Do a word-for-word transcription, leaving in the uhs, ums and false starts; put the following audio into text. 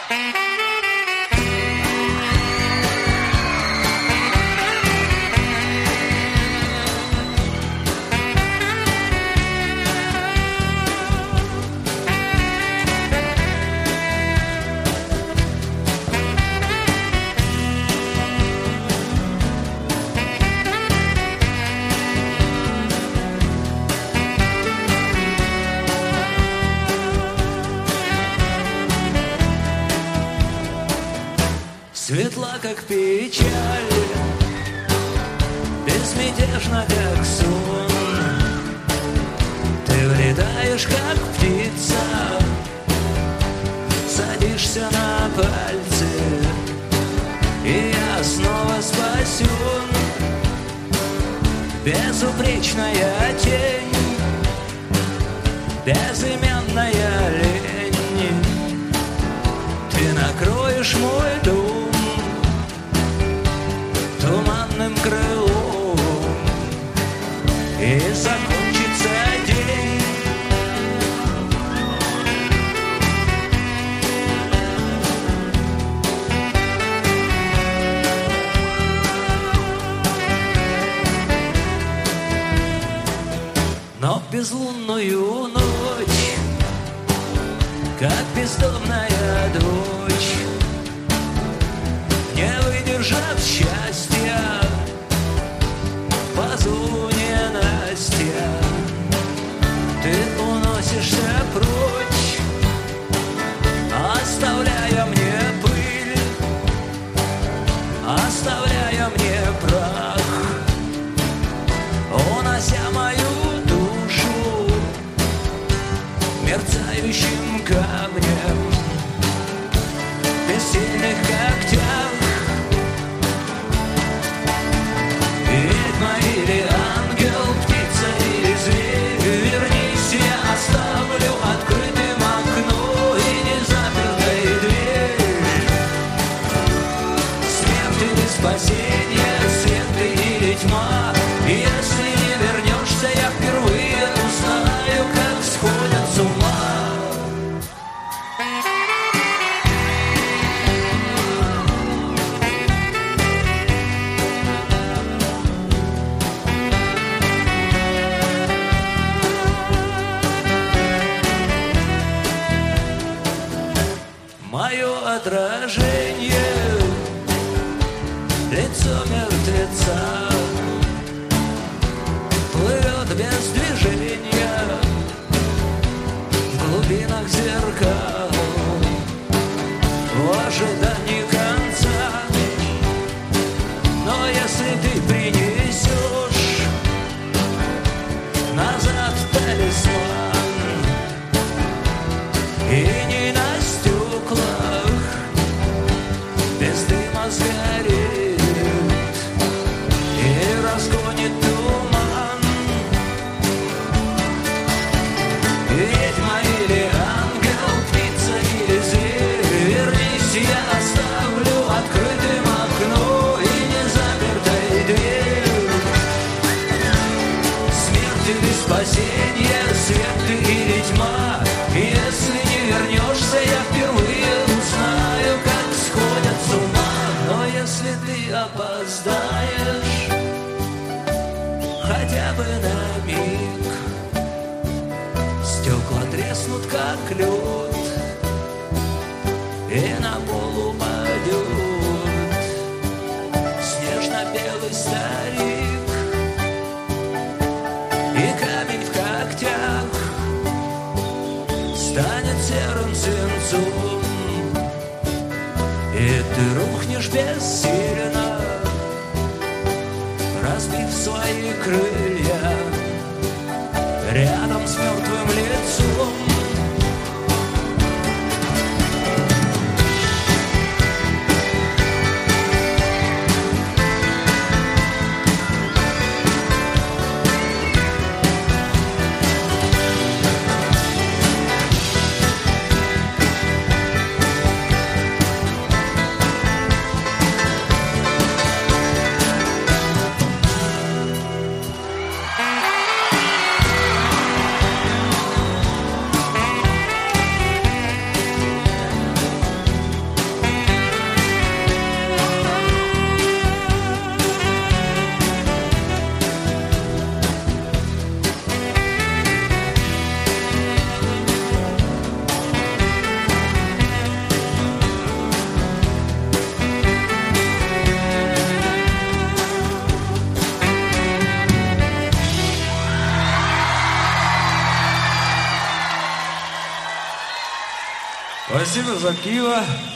Светла, как печаль, безмятежна, как сон. Ты влетаешь, как птица, садишься на пальцы, и я снова спасен. Безупречная тень, безыменная лень. Ты накроешь мой дом туманным крылом, и закончится день. Но в безлунную ночь, как бездомная дочь, не выдержав счастья, в позу ненастья, ты уносишься прочь, оставляя мне пыль, оставляя мне прах, унося мою душу мерцающим камнем в бессильных когтях. Ведьма или ангел, птица или зверь, вернись, я оставлю открытым окно и незапертой дверь. Смерть или спасение, свет или тьма, если не вернешься, я впервые узнаю, как сходят с ума. Мое отражение, лицо мертвеца, плывет без движения в глубинах зеркал, в ожидании конца. Но если ты принесешь назад талисман, и не на стеклах без дыма сгорит и разгонит туман. Ведьма или ангел, птица или зверь, вернись, я оставлю открытым окно и незапертой дверь. Смерть или спасение, свет или тьма, если не вернешься, я впервые узнаю, как сходят с ума. Но если ты опоздаешь хотя бы на миг, стекла треснут, как лед, и на пол упадет снежно-белый старик, и камень в когтях станет серым свинцом, и ты рухнешь бессильно, разбив свои крылья рядом с мертвым лицом. Спасибо за пиво.